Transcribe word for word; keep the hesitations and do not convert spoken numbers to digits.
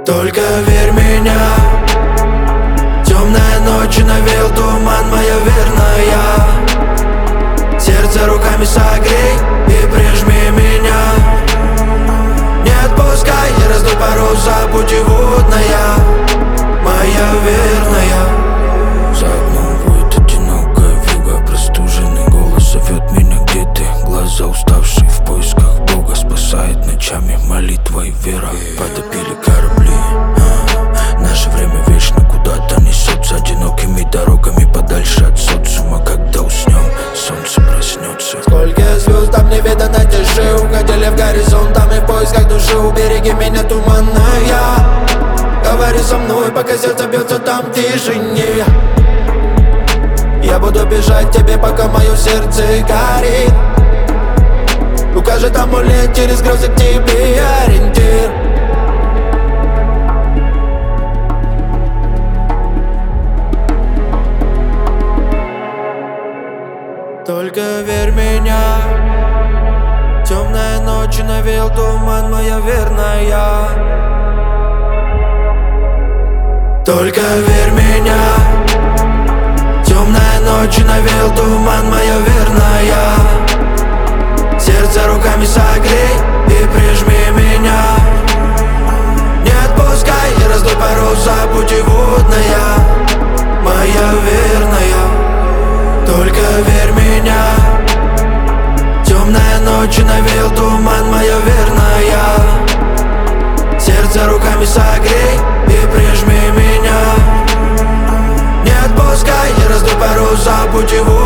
Только верь меня. Темная ночь, навел туман, моя верная. Сердце руками согрей и прижми меня. Не отпускай, не раздуй паруса, путеводная, моя верная. За окном воет одинокая вьюга, простуженный голос зовет меня: где ты? Глаза уставшие в поисках Бога, спасает ночами молитва и вера. Потопили корабли, а, наше время вечно куда-то несется одинокими дорогами подальше от социума. Когда уснем, солнце проснется. Сколько звезд там не видано тиши, уходили в горизонт, там и в поисках души. Убереги меня, туманная, говори со мной, пока сердце бьется там в тишине. Я буду бежать тебе, пока мое сердце горит. Укажет амулет через грозы к тебе ориентир. Только верь меня. Темная ночь, навел туман, моя верная. Только верь меня. Темная ночь, навел туман, моя верная. Сердце руками согрей и прижми меня. Не отпускай, не раздуй паруса, путеводная, моя верная. Только верь меня. Темная ночь, навел туман, моя верная. Сердце руками согрей и прижми меня. Не отпускай, не раздуй паруса, путеводная.